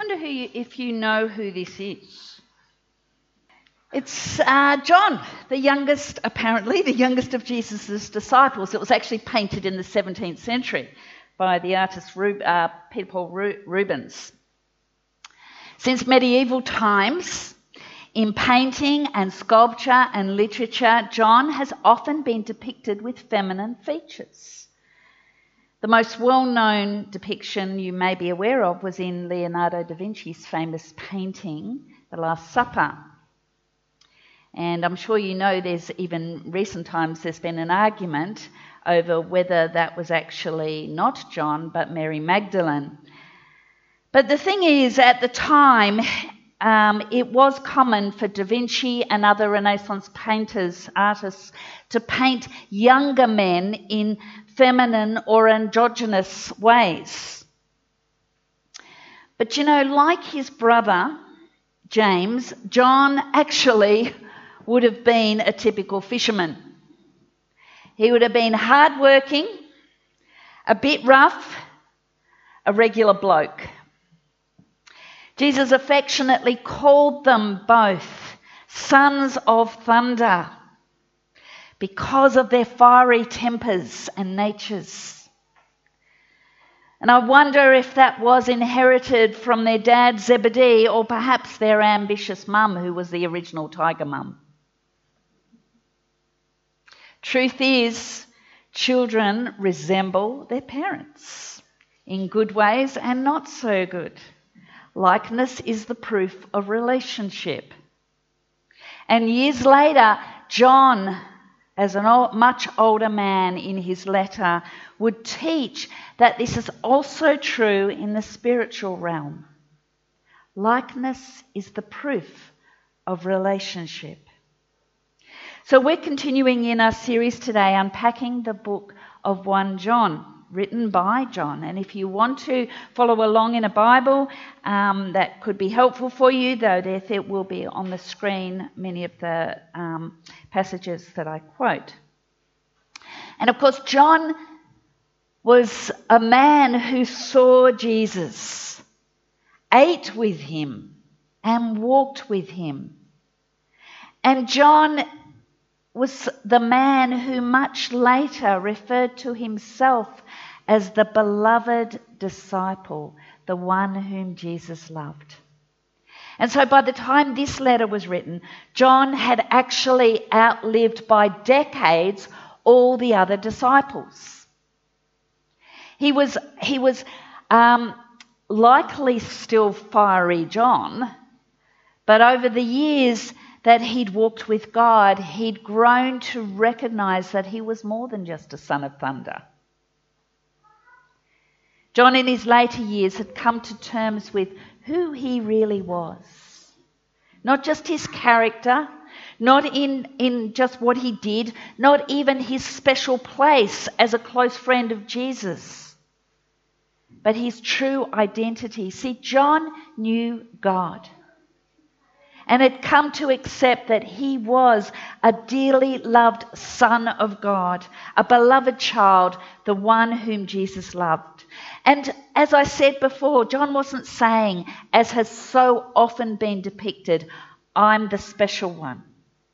wonder if you know who this is. It's John, apparently the youngest of Jesus' disciples. It was actually painted in the 17th century by the artist Peter Paul Rubens. Since medieval times, in painting and sculpture and literature, John has often been depicted with feminine features. The most well-known depiction you may be aware of was in Leonardo da Vinci's famous painting, The Last Supper. And I'm sure you know there's been an argument over whether that was actually not John, but Mary Magdalene. But the thing is, at the time, it was common for Da Vinci and other Renaissance artists, to paint younger men in feminine or androgynous ways. But like his brother, James, John actually would have been a typical fisherman. He would have been hardworking, a bit rough, a regular bloke. Jesus affectionately called them both sons of thunder because of their fiery tempers and natures. And I wonder if that was inherited from their dad Zebedee, or perhaps their ambitious mum, who was the original tiger mum. Truth is, children resemble their parents in good ways and not so good. Likeness is the proof of relationship. And years later, John, as a much older man in his letter, would teach that this is also true in the spiritual realm. Likeness is the proof of relationship. So we're continuing in our series today, unpacking the book of 1 John, written by John. And if you want to follow along in a Bible, that could be helpful for you, though there will be on the screen many of the passages that I quote. And of course, John was a man who saw Jesus, ate with him, and walked with him. And John was the man who much later referred to himself as the beloved disciple, the one whom Jesus loved. And so by the time this letter was written, John had actually outlived by decades all the other disciples. He was likely still fiery John, but over the years that he'd walked with God, he'd grown to recognize that he was more than just a son of thunder. John, in his later years, had come to terms with who he really was. Not just his character, not in just what he did, not even his special place as a close friend of Jesus, but his true identity. See, John knew God and had come to accept that he was a dearly loved son of God, a beloved child, the one whom Jesus loved. And as I said before, John wasn't saying, as has so often been depicted, I'm the special one.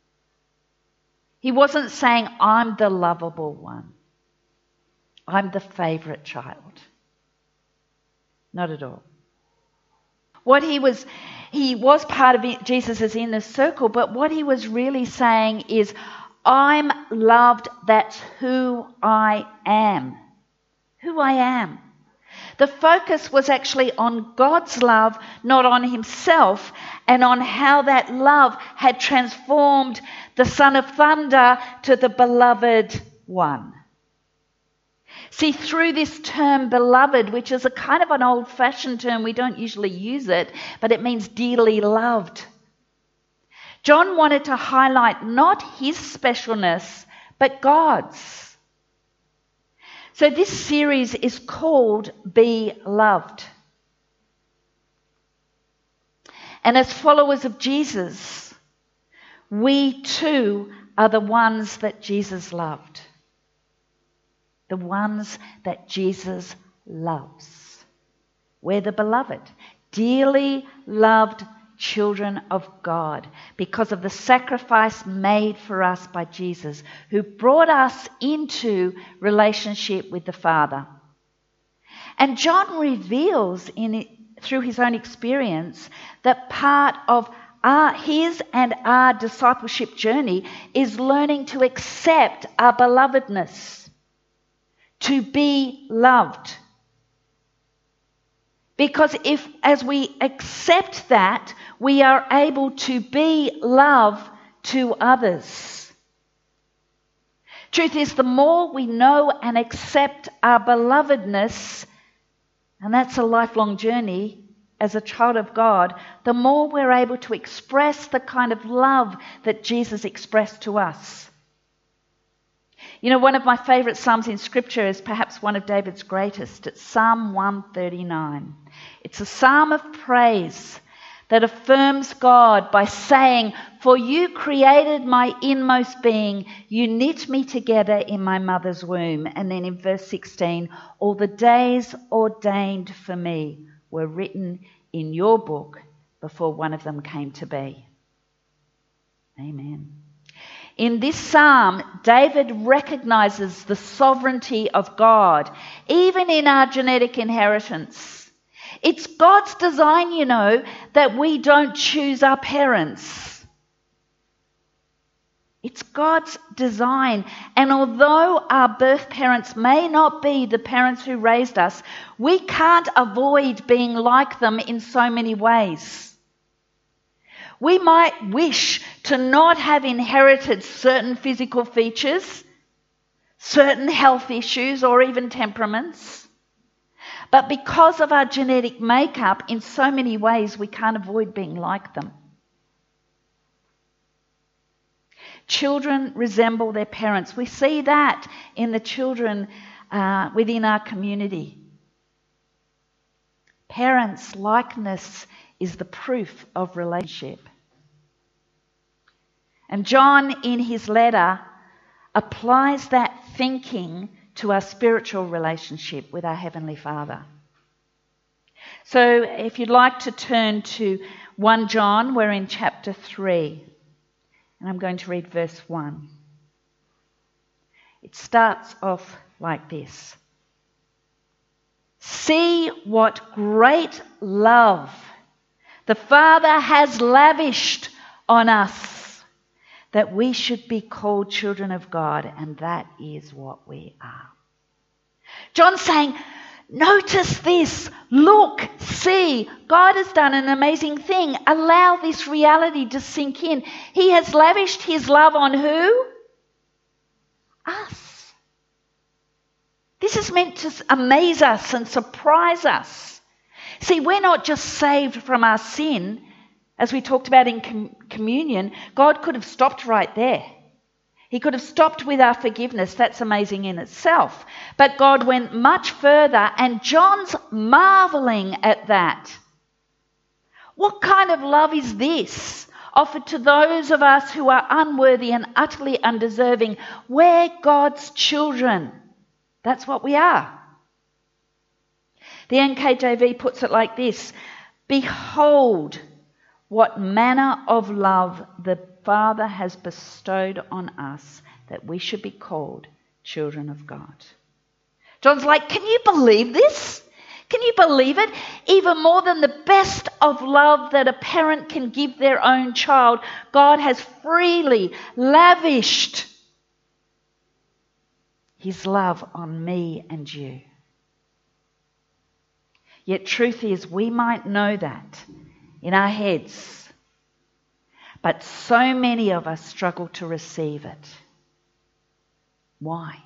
He wasn't saying, I'm the lovable one. I'm the favourite child. Not at all. He was part of Jesus' inner circle, but what he was really saying is, I'm loved, that's who I am. Who I am. The focus was actually on God's love, not on himself, and on how that love had transformed the Son of Thunder to the beloved one. See, through this term beloved, which is a kind of an old-fashioned term, we don't usually use it, but it means dearly loved. John wanted to highlight not his specialness, but God's. So this series is called Be Loved. And as followers of Jesus, we too are the ones that Jesus loved. The ones that Jesus loves. We're the beloved. dearly loved children of God because of the sacrifice made for us by Jesus, who brought us into relationship with the Father. And John reveals through his own experience that part of his and our discipleship journey is learning to accept our belovedness, to be loved. Because as we accept that, we are able to be love to others. Truth is, the more we know and accept our belovedness, and that's a lifelong journey as a child of God, the more we're able to express the kind of love that Jesus expressed to us. You know, one of my favourite psalms in Scripture is perhaps one of David's greatest. It's Psalm 139. It's a psalm of praise that affirms God by saying, "For you created my inmost being, you knit me together in my mother's womb." And then in verse 16, "All the days ordained for me were written in your book before one of them came to be." Amen. In this psalm, David recognizes the sovereignty of God, even in our genetic inheritance. It's God's design, you know, that we don't choose our parents. It's God's design. And although our birth parents may not be the parents who raised us, we can't avoid being like them in so many ways. We might wish to not have inherited certain physical features, certain health issues, or even temperaments. But because of our genetic makeup, in so many ways, we can't avoid being like them. Children resemble their parents. We see that in the children within our community. Parents' likeness is the proof of relationship. And John, in his letter, applies that thinking to our spiritual relationship with our Heavenly Father. So if you'd like to turn to 1 John, we're in chapter 3. And I'm going to read verse 1. It starts off like this. "See what great love the Father has lavished on us, that we should be called children of God, and that is what we are." John's saying, notice this, look, see, God has done an amazing thing. Allow this reality to sink in. He has lavished his love on who? Us. This is meant to amaze us and surprise us. See, we're not just saved from our sin, as we talked about in communion. God could have stopped right there. He could have stopped with our forgiveness. That's amazing in itself. But God went much further, and John's marveling at that. What kind of love is this offered to those of us who are unworthy and utterly undeserving? We're God's children. That's what we are. The NKJV puts it like this: "Behold, what manner of love the Father has bestowed on us, that we should be called children of God." John's like, can you believe this? Can you believe it? Even more than the best of love that a parent can give their own child, God has freely lavished his love on me and you. Yet truth is, we might know that in our heads, but so many of us struggle to receive it. Why?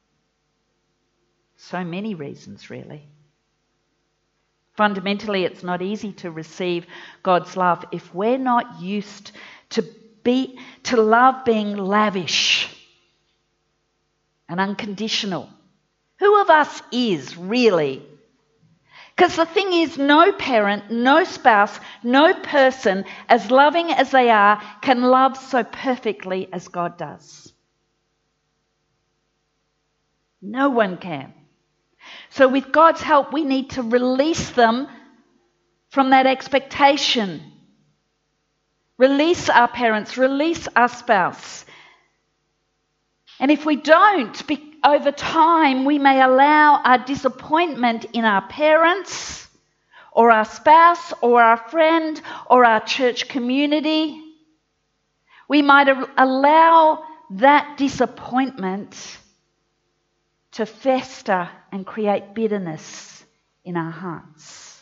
So many reasons, really. Fundamentally, it's not easy to receive God's love if we're not used to love being lavish and unconditional. Who of us is really? Because the thing is, no parent, no spouse, no person, as loving as they are, can love so perfectly as God does. No one can. So with God's help, we need to release them from that expectation. Release our parents, release our spouse. And if we don't, over time, we may allow our disappointment in our parents or our spouse or our friend or our church community. We might allow that disappointment to fester and create bitterness in our hearts.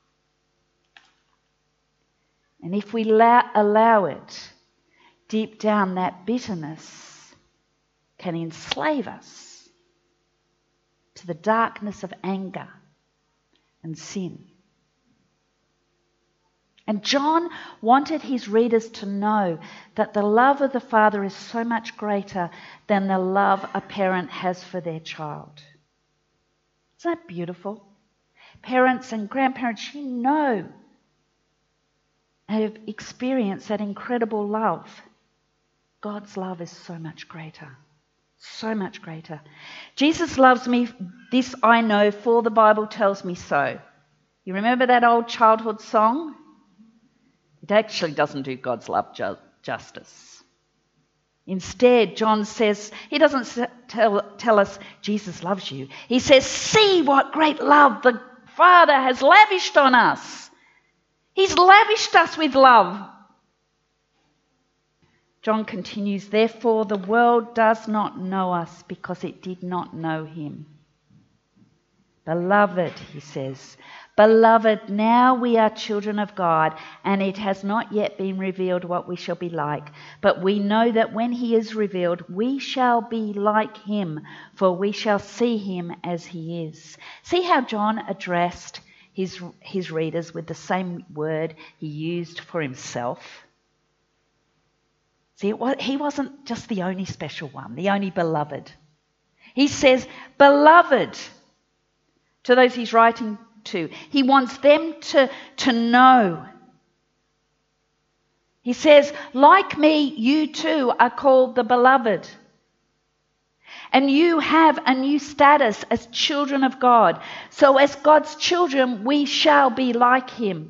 And if we allow it, deep down that bitterness can enslave us to the darkness of anger and sin. And John wanted his readers to know that the love of the Father is so much greater than the love a parent has for their child. Isn't that beautiful? Parents and grandparents, you know, have experienced that incredible love. God's love is so much greater. So much greater. Jesus loves me, this I know, for the Bible tells me so. You remember that old childhood song? It actually doesn't do God's love justice. Instead, John says, he doesn't tell us Jesus loves you. He says, see what great love the Father has lavished on us. He's lavished us with love. John continues, therefore the world does not know us because it did not know him. Beloved, he says, beloved, now we are children of God, and it has not yet been revealed what we shall be like. But we know that when he is revealed, we shall be like him, for we shall see him as he is. See how John addressed his readers with the same word he used for himself? See, he wasn't just the only special one, the only beloved. He says, beloved, to those he's writing to. He wants them to know. He says, like me, you too are called the beloved. And you have a new status as children of God. So as God's children, we shall be like him.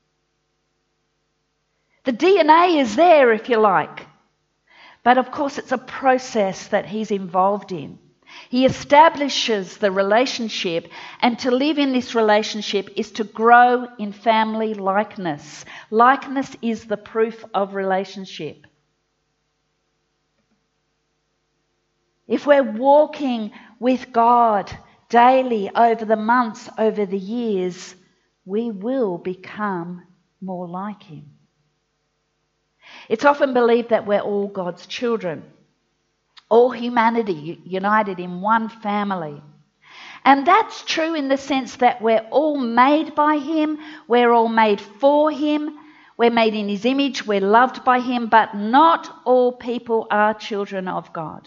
The DNA is there, if you like. But of course, it's a process that he's involved in. He establishes the relationship, and to live in this relationship is to grow in family likeness. Likeness is the proof of relationship. If we're walking with God daily over the months, over the years, we will become more like him. It's often believed that we're all God's children. All humanity united in one family. And that's true in the sense that we're all made by him, we're all made for him, we're made in his image, we're loved by him, but not all people are children of God.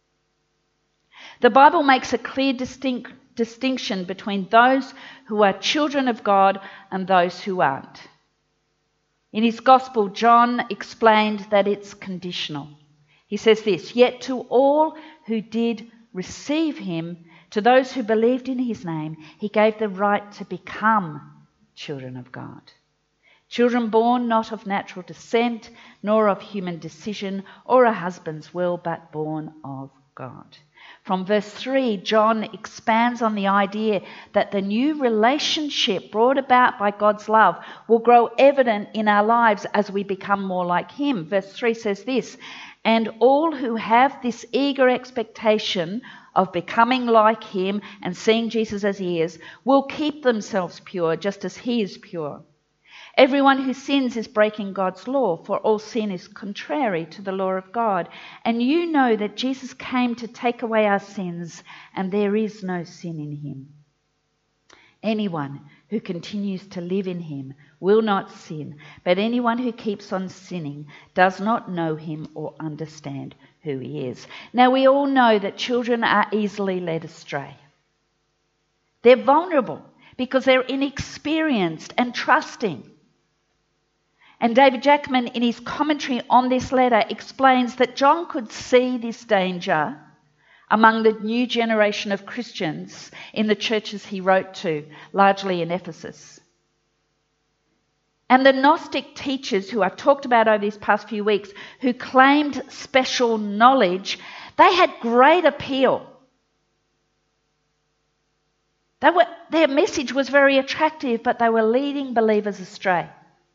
The Bible makes a clear distinction between those who are children of God and those who aren't. In his gospel, John explained that it's conditional. He says this, yet to all who did receive him, to those who believed in his name, he gave the right to become children of God. Children born not of natural descent, nor of human decision or a husband's will, but born of God. From verse 3, John expands on the idea that the new relationship brought about by God's love will grow evident in our lives as we become more like him. Verse 3 says this, and all who have this eager expectation of becoming like him and seeing Jesus as he is will keep themselves pure just as he is pure. Everyone who sins is breaking God's law, for all sin is contrary to the law of God. And you know that Jesus came to take away our sins, and there is no sin in him. Anyone who continues to live in him will not sin, but anyone who keeps on sinning does not know him or understand who he is. Now we all know that children are easily led astray. They're vulnerable because they're inexperienced and trusting. And David Jackman, in his commentary on this letter, explains that John could see this danger among the new generation of Christians in the churches he wrote to, largely in Ephesus. And the Gnostic teachers who I've talked about over these past few weeks, who claimed special knowledge, they had great appeal. Their message was very attractive, but they were leading believers astray.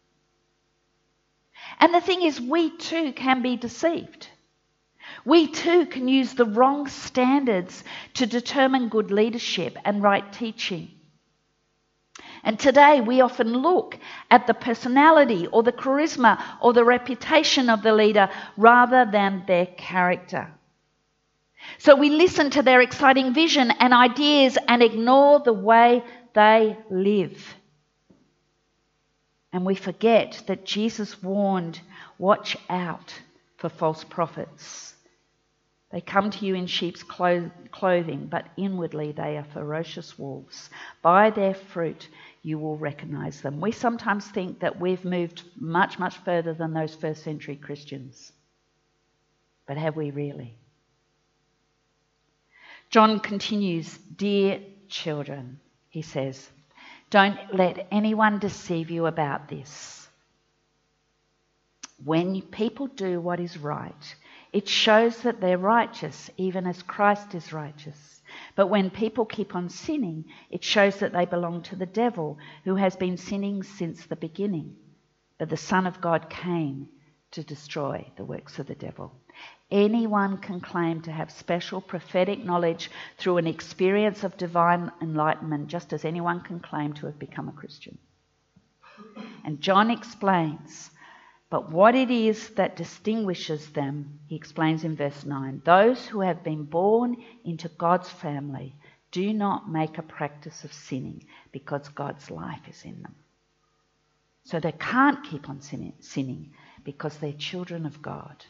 And the thing is, we too can be deceived. We too can use the wrong standards to determine good leadership and right teaching. And today we often look at the personality or the charisma or the reputation of the leader rather than their character. So we listen to their exciting vision and ideas and ignore the way they live. And we forget that Jesus warned, watch out for false prophets. They come to you in sheep's clothing, but inwardly they are ferocious wolves. By their fruit you will recognize them. We sometimes think that we've moved much, much further than those first century Christians. But have we really? John continues, dear children, he says, don't let anyone deceive you about this. When people do what is right, it shows that they're righteous, even as Christ is righteous. But when people keep on sinning, it shows that they belong to the devil, who has been sinning since the beginning. But the Son of God came to destroy the works of the devil. Anyone can claim to have special prophetic knowledge through an experience of divine enlightenment, just as anyone can claim to have become a Christian. And John explains, but what it is that distinguishes them, he explains in verse 9. Those who have been born into God's family do not make a practice of sinning because God's life is in them. So they can't keep on sinning because they're children of God.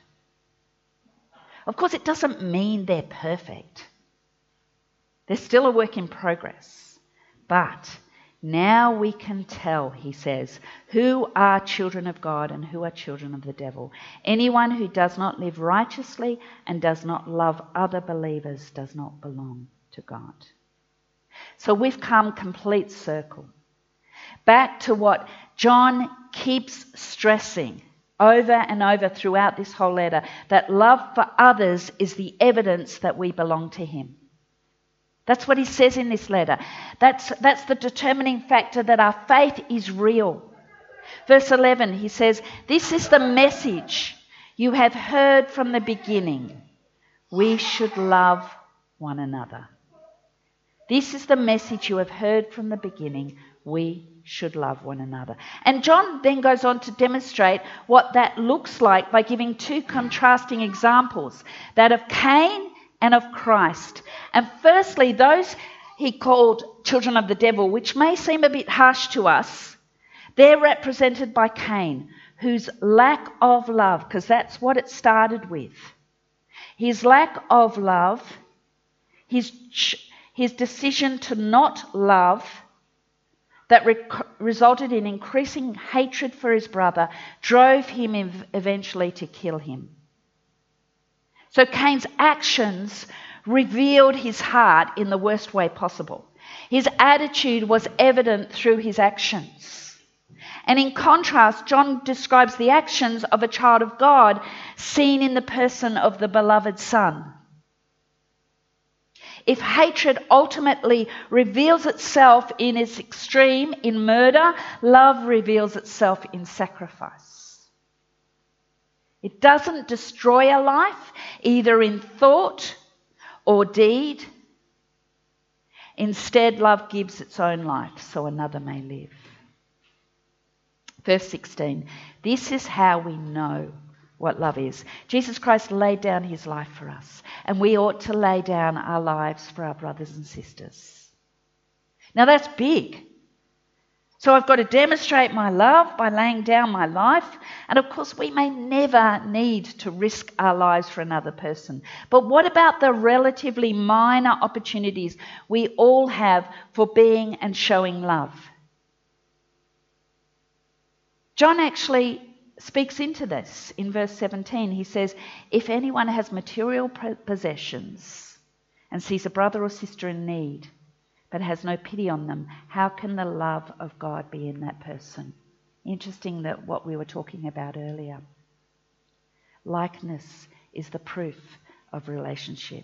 Of course, it doesn't mean they're perfect. They're still a work in progress. But now we can tell, he says, who are children of God and who are children of the devil. Anyone who does not live righteously and does not love other believers does not belong to God. So we've come complete circle. Back to what John keeps stressing over and over throughout this whole letter, that love for others is the evidence that we belong to him. That's what he says in this letter. That's the determining factor that our faith is real. Verse 11, he says, this is the message you have heard from the beginning. We should love one another. This is the message you have heard from the beginning. We should love one another. And John then goes on to demonstrate what that looks like by giving two contrasting examples, that of Cain and of Christ. And firstly, those he called children of the devil, which may seem a bit harsh to us, they're represented by Cain, whose lack of love, because that's what it started with. His lack of love, his decision to not love, that resulted in increasing hatred for his brother, drove him eventually to kill him. So Cain's actions revealed his heart in the worst way possible. His attitude was evident through his actions. And in contrast, John describes the actions of a child of God seen in the person of the beloved Son. If hatred ultimately reveals itself in its extreme, in murder, love reveals itself in sacrifice. It doesn't destroy a life, either in thought or deed. Instead, love gives its own life so another may live. Verse 16, this is how we know what love is. Jesus Christ laid down his life for us, and we ought to lay down our lives for our brothers and sisters. Now that's big. So I've got to demonstrate my love by laying down my life. And of course, we may never need to risk our lives for another person. But what about the relatively minor opportunities we all have for being and showing love? John actually speaks into this in verse 17. He says, if anyone has material possessions and sees a brother or sister in need but has no pity on them, how can the love of God be in that person? Interesting that what we were talking about earlier. Likeness is the proof of relationship.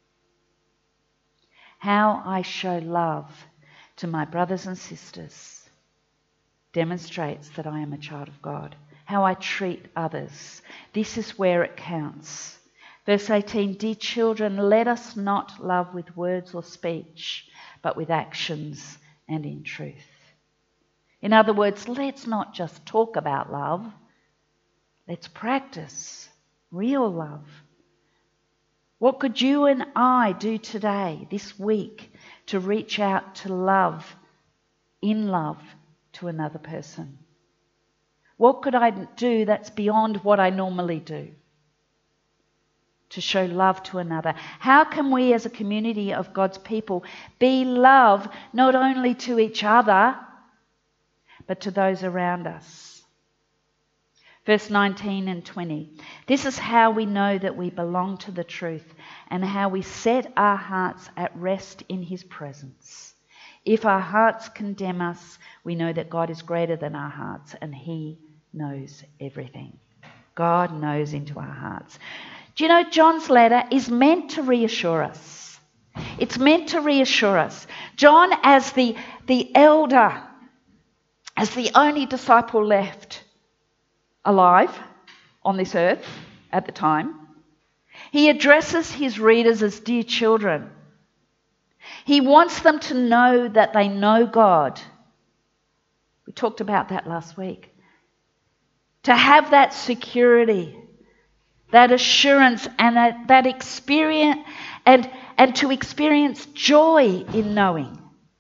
How I show love to my brothers and sisters demonstrates that I am a child of God. How I treat others, this is where it counts. Verse 18, dear children, let us not love with words or speech, but with actions and in truth. In other words, let's not just talk about love. Let's practice real love. What could you and I do today, this week, to reach out to love, in love, to another person? What could I do that's beyond what I normally do to show love to another? How can we as a community of God's people be love not only to each other, but to those around us? Verse 19 and 20. This is how we know that we belong to the truth and how we set our hearts at rest in His presence. If our hearts condemn us, we know that God is greater than our hearts and He knows everything. God knows into our hearts. Do you know John's letter is meant to reassure us? It's meant to reassure us. John, as the elder, as the only disciple left alive on this earth at the time, he addresses his readers as dear children. He wants them to know that they know God. We talked about that last week. To have that security, that assurance, and that experience, and to experience joy in knowing.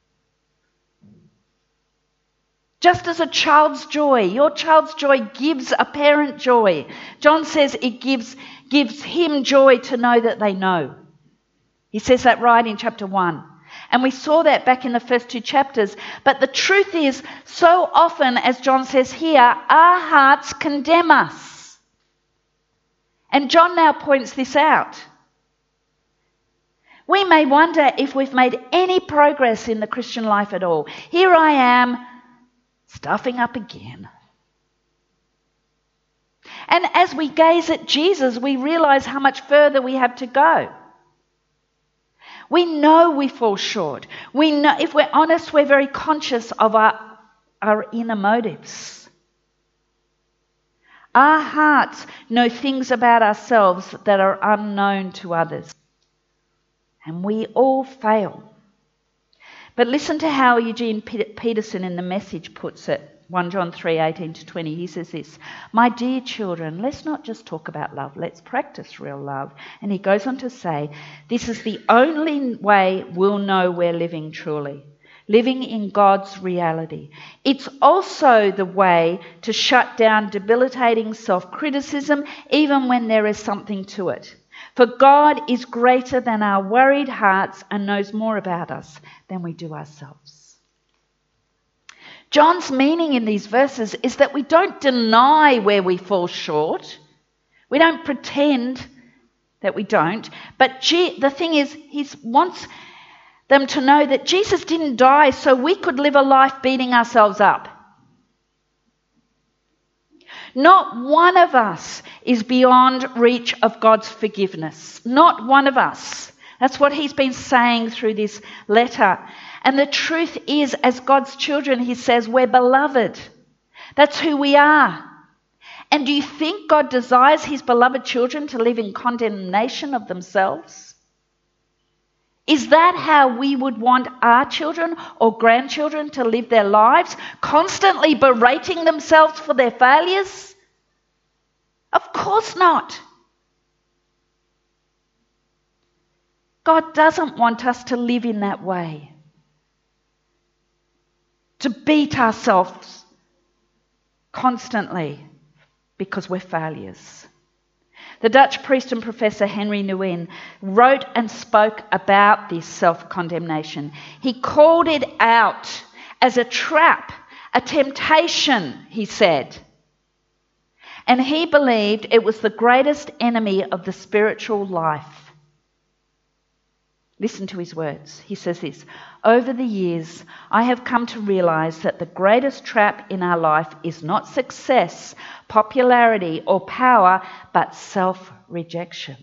Just as a child's joy, your child's joy gives a parent joy. John says it gives him joy to know that they know. He says that right in chapter 1. And we saw that back in the first 2 chapters. But the truth is, so often, as John says here, our hearts condemn us. And John now points this out. We may wonder if we've made any progress in the Christian life at all. Here I am, stuffing up again. And as we gaze at Jesus, we realise how much further we have to go. We know we fall short. We know, if we're honest, we're very conscious of our inner motives. Our hearts know things about ourselves that are unknown to others. And we all fail. But listen to how Eugene Peterson in The Message puts it. 1 John 3:18-20. He says this, my dear children, let's not just talk about love, let's practice real love. And he goes on to say, this is the only way we'll know we're living truly, living in God's reality. It's also the way to shut down debilitating self-criticism, even when there is something to it. For God is greater than our worried hearts and knows more about us than we do ourselves. John's meaning in these verses is that we don't deny where we fall short. We don't pretend that we don't. But the thing is, he wants them to know that Jesus didn't die so we could live a life beating ourselves up. Not one of us is beyond reach of God's forgiveness. Not one of us. That's what he's been saying through this letter. And the truth is, as God's children, he says, we're beloved. That's who we are. And do you think God desires his beloved children to live in condemnation of themselves? Is that how we would want our children or grandchildren to live their lives, constantly berating themselves for their failures? Of course not. God doesn't want us to live in that way, to beat ourselves constantly because we're failures. The Dutch priest and professor Henry Nouwen wrote and spoke about this self-condemnation. He called it out as a trap, a temptation, he said. And he believed it was the greatest enemy of the spiritual life. Listen to his words. He says this: over the years, I have come to realize that the greatest trap in our life is not success, popularity, or power, but self-rejection.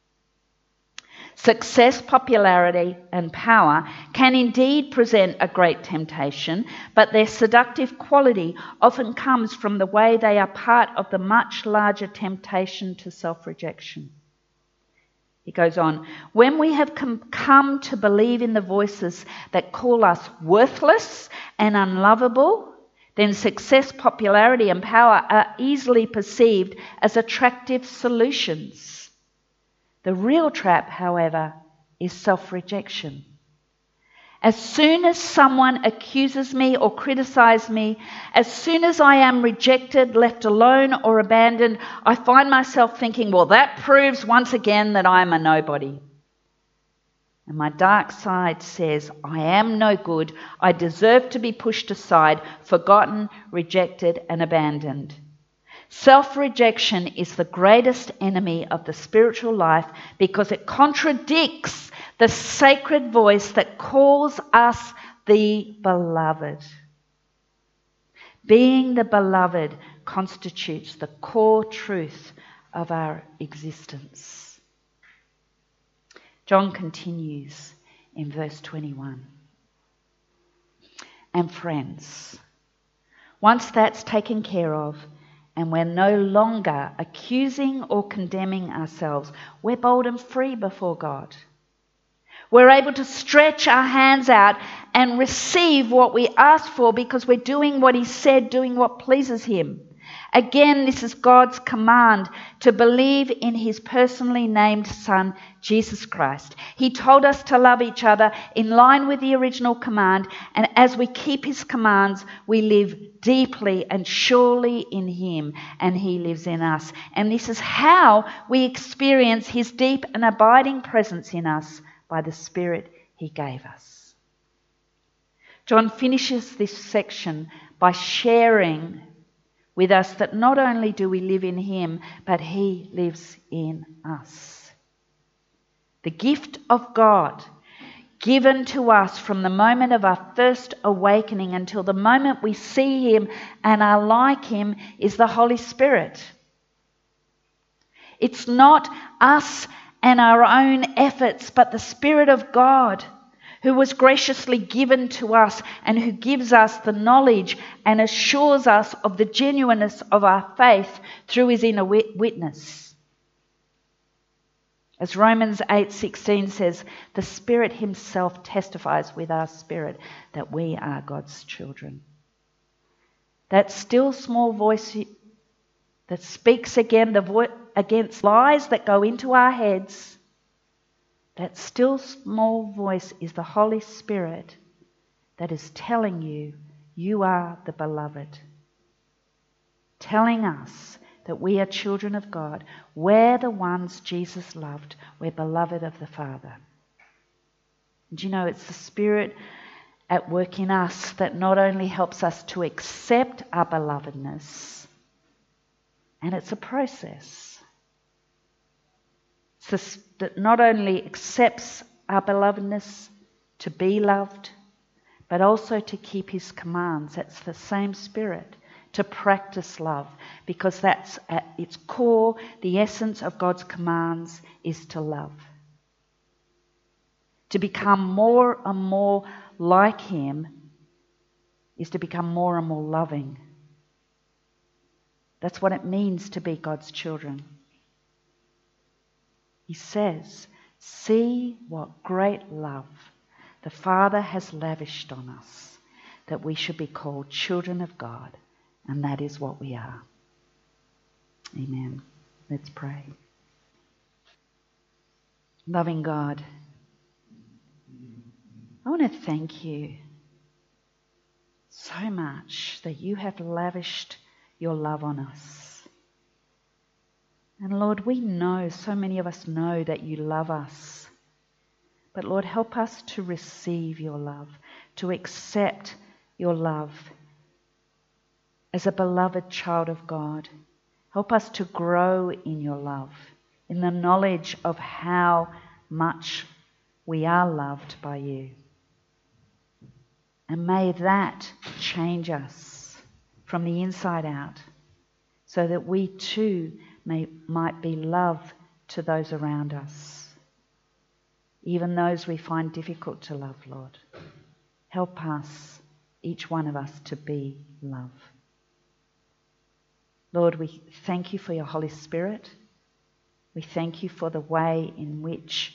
Success, popularity, and power can indeed present a great temptation, but their seductive quality often comes from the way they are part of the much larger temptation to self-rejection. He goes on, when we have come to believe in the voices that call us worthless and unlovable, then success, popularity, and power are easily perceived as attractive solutions. The real trap, however, is self-rejection. As soon as someone accuses me or criticizes me, as soon as I am rejected, left alone, or abandoned, I find myself thinking, well, that proves once again that I am a nobody. And my dark side says, I am no good. I deserve to be pushed aside, forgotten, rejected, and abandoned. Self-rejection is the greatest enemy of the spiritual life because it contradicts the sacred voice that calls us the beloved. Being the beloved constitutes the core truth of our existence. John continues in verse 21. And friends, once that's taken care of, and we're no longer accusing or condemning ourselves, we're bold and free before God. We're able to stretch our hands out and receive what we ask for because we're doing what He said, doing what pleases Him. Again, this is God's command to believe in His personally named Son, Jesus Christ. He told us to love each other in line with the original command, and as we keep His commands, we live deeply and surely in Him, and He lives in us. And this is how we experience His deep and abiding presence in us by the Spirit He gave us. John finishes this section by sharing with us that not only do we live in Him, but He lives in us. The gift of God given to us from the moment of our first awakening until the moment we see Him and are like Him is the Holy Spirit. It's not us and our own efforts, but the Spirit of God who was graciously given to us and who gives us the knowledge and assures us of the genuineness of our faith through His inner witness. As Romans 8:16 says, the Spirit Himself testifies with our spirit that we are God's children. That still small voice that speaks against lies that go into our heads, that still small voice is the Holy Spirit that is telling you, you are the beloved. Telling us that we are children of God. We're the ones Jesus loved. We're beloved of the Father. And you know, it's the Spirit at work in us that not only helps us to accept our belovedness, and it's a process. That not only accepts our belovedness to be loved, but also to keep His commands. That's the same Spirit, to practice love, because that's at its core, the essence of God's commands is to love. To become more and more like Him is to become more and more loving. That's what it means to be God's children. He says, see what great love the Father has lavished on us, that we should be called children of God, and that is what we are. Amen. Let's pray. Loving God, I want to thank You so much that You have lavished Your love on us. And Lord, we know, so many of us know that You love us. But Lord, help us to receive Your love, to accept Your love as a beloved child of God. Help us to grow in Your love, in the knowledge of how much we are loved by you. And may that change us from the inside out, so that we too might be love to those around us, even those we find difficult to love, Lord. Help us, each one of us, to be love. Lord, we thank you for your Holy Spirit. We thank you for the way in which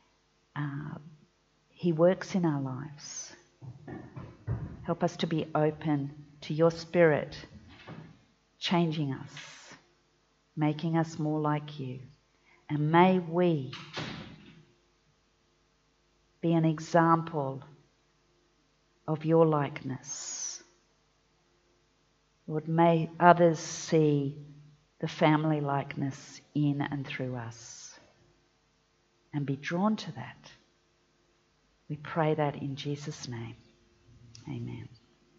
he works in our lives. Help us to be open to your Spirit changing us, making us more like you. And may we be an example of your likeness. Lord, may others see the family likeness in and through us and be drawn to that. We pray that in Jesus' name. Amen.